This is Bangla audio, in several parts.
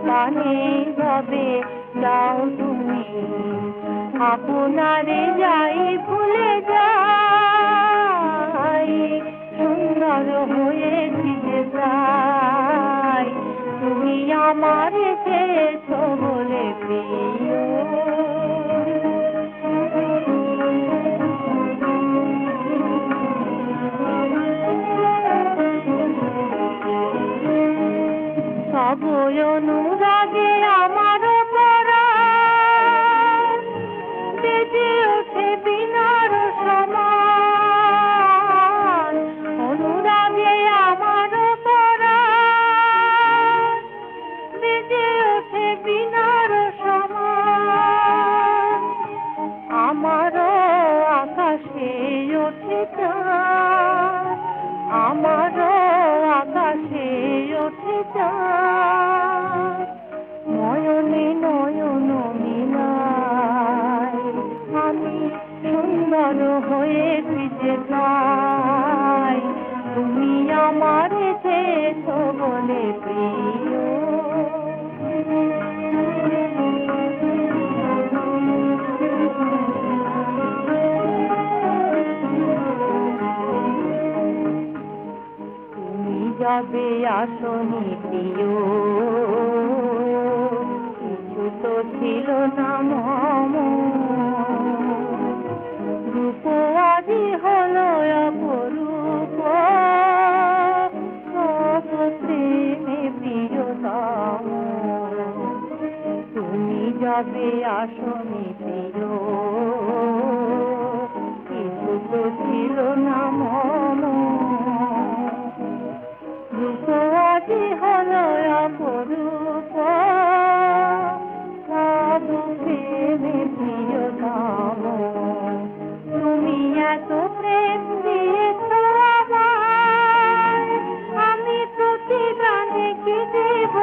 পানে ভাবে যাও তুমি, আপনারে যাই ভুলে যাই, সুন্দর হয়ে ফিরে যাই, তুমি আমার চেয়েছো বলে প্রিয়। সবই অনুরাগে আমার পরাণ বেজে ওঠে বীণার সমান, অনুরাগে আমার পরাণ বেজে ওঠে বীণার সমান, আমারও আকাশে ওঠে চাঁদ, আমারও আকাশে ওঠে চাঁদ, নয়নে নয়ন মিলাই আমি সুন্দর হয়ে ফিরে যাই, তুমি আমার চেয়েছো বলে প্রিয়। যাবে আসনি প্রিয়, কিছু তো ছিল না মম, রূপ আজি হলো অপরূপ, সব প্রেমে প্রিয়তম, তুমি যাবে আসনি প্রিয়, কিছু তো ছিল না মম, রূপ আজি হলো অপরূপ, সব প্রেমে প্রিয়তম, তুমি এত প্রেম দিয়েছো আমায়, আমি প্রতিদানে কি দেব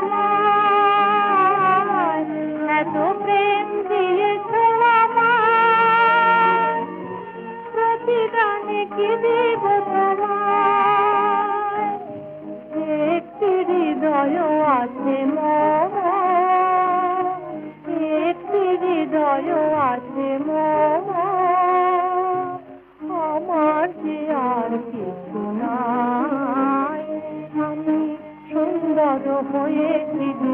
তোমায়, এত প্রেম দিয়েছো আমায়, প্রতিদানে কি দেব তোমায়, একটি হৃদয় আছে মম, একটি হৃদয় আছে মম, আমার যে আর কিছু নাই, আমি সুন্দর হয়ে ফিরে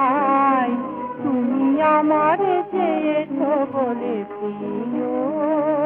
যাই, তুমি আমার চেয়েছো বলে প্রিয়।